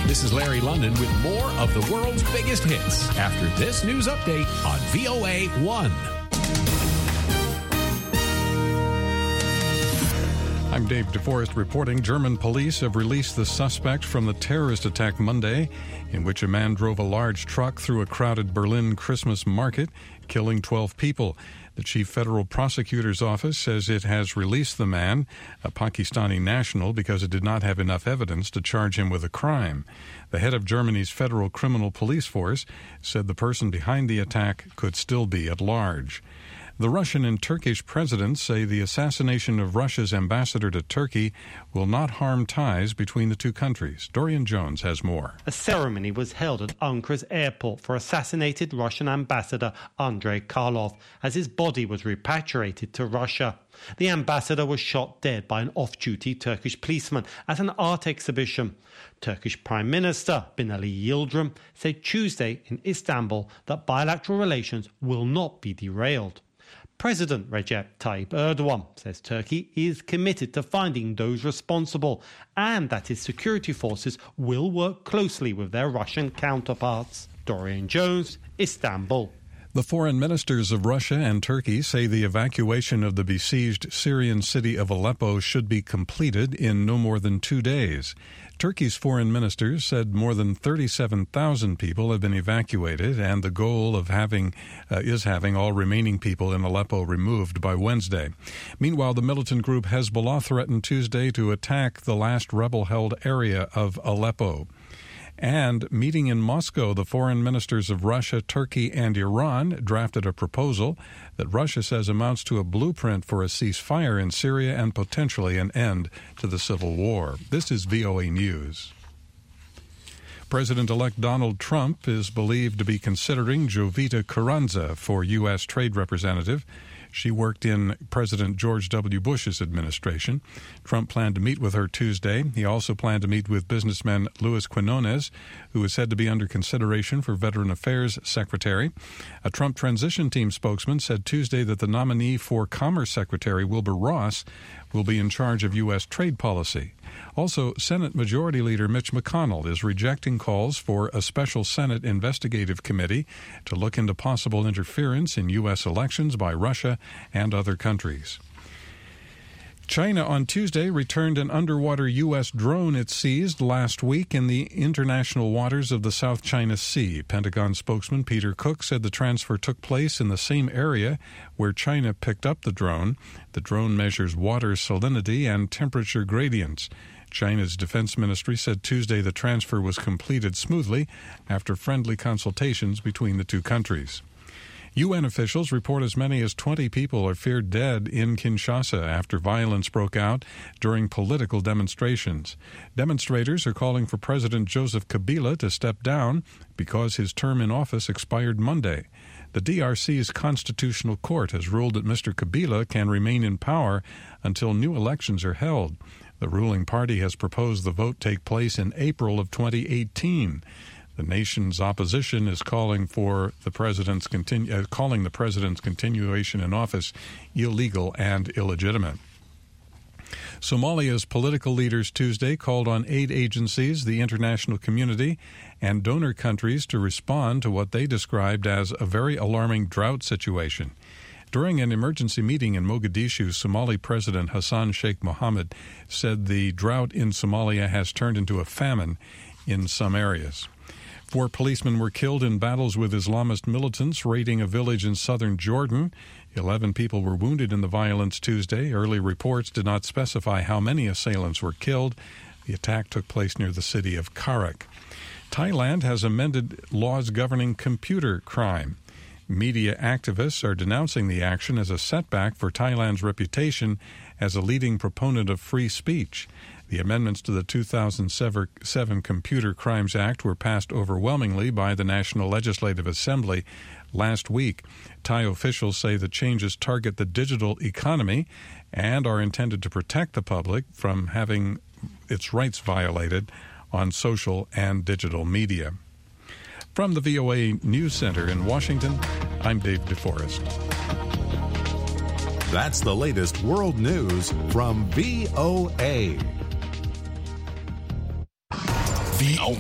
This is Larry London with more of the world's biggest hits after this news update on VOA 1. I'm Dave DeForest reporting. German police have released the suspect from the terrorist attack Monday, in which a man drove a large truck through a crowded Berlin Christmas market, killing 12 people. The chief federal prosecutor's office says it has released the man, a Pakistani national, because it did not have enough evidence to charge him with a crime. The head of Germany's federal criminal police force said the person behind the attack could still be at large. The Russian and Turkish presidents say the assassination of Russia's ambassador to Turkey will not harm ties between the two countries. Dorian Jones has more. A ceremony was held at Ankar's airport for assassinated Russian ambassador Andrei Karlov as his body was repatriated to Russia. The ambassador was shot dead by an off-duty Turkish policeman at an art exhibition. Turkish Prime Minister Binali Yildirim said Tuesday in Istanbul that bilateral relations will not be derailed. President Recep Tayyip Erdogan says Turkey is committed to finding those responsible and that his security forces will work closely with their Russian counterparts. Dorian Jones, Istanbul. The foreign ministers of Russia and Turkey say the evacuation of the besieged Syrian city of Aleppo should be completed in no more than 2 days. Turkey's foreign ministers said more than 37,000 people have been evacuated, and the goal of having all remaining people in Aleppo removed by Wednesday. Meanwhile, the militant group Hezbollah threatened Tuesday to attack the last rebel-held area of Aleppo. And meeting in Moscow, the foreign ministers of Russia, Turkey, and Iran drafted a proposal that Russia says amounts to a blueprint for a ceasefire in Syria and potentially an end to the civil war. This is VOA News. President-elect Donald Trump is believed to be considering Jovita Carranza for U.S. Trade Representative. She worked in President George W. Bush's administration. Trump planned to meet with her Tuesday. He also planned to meet with businessman Luis Quinones, who is said to be under consideration for Veteran Affairs Secretary. A Trump transition team spokesman said Tuesday that the nominee for Commerce Secretary, Wilbur Ross, will be in charge of U.S. trade policy. Also, Senate Majority Leader Mitch McConnell is rejecting calls for a special Senate investigative committee to look into possible interference in U.S. elections by Russia and other countries. China on Tuesday returned an underwater U.S. drone it seized last week in the international waters of the South China Sea. Pentagon spokesman Peter Cook said the transfer took place in the same area where China picked up the drone. The drone measures water salinity and temperature gradients. China's defense ministry said Tuesday the transfer was completed smoothly after friendly consultations between the two countries. UN officials report as many as 20 people are feared dead in Kinshasa after violence broke out during political demonstrations. Demonstrators are calling for President Joseph Kabila to step down because his term in office expired Monday. The DRC's Constitutional Court has ruled that Mr. Kabila can remain in power until new elections are held. The ruling party has proposed the vote take place in April of 2018. The nation's opposition is calling the president's continuation in office illegal and illegitimate. Somalia's political leaders Tuesday called on aid agencies, the international community, and donor countries to respond to what they described as a very alarming drought situation. During an emergency meeting in Mogadishu, Somali President Hassan Sheikh Mohammed said the drought in Somalia has turned into a famine in some areas. 4 policemen were killed in battles with Islamist militants raiding a village in southern Jordan. 11 people were wounded in the violence Tuesday. Early reports did not specify how many assailants were killed. The attack took place near the city of Karak. Thailand has amended laws governing computer crime. Media activists are denouncing the action as a setback for Thailand's reputation as a leading proponent of free speech. The amendments to the 2007 Computer Crimes Act were passed overwhelmingly by the National Legislative Assembly last week. Thai officials say the changes target the digital economy and are intended to protect the public from having its rights violated on social and digital media. From the VOA News Center in Washington, I'm Dave DeForest. That's the latest world news from VOA.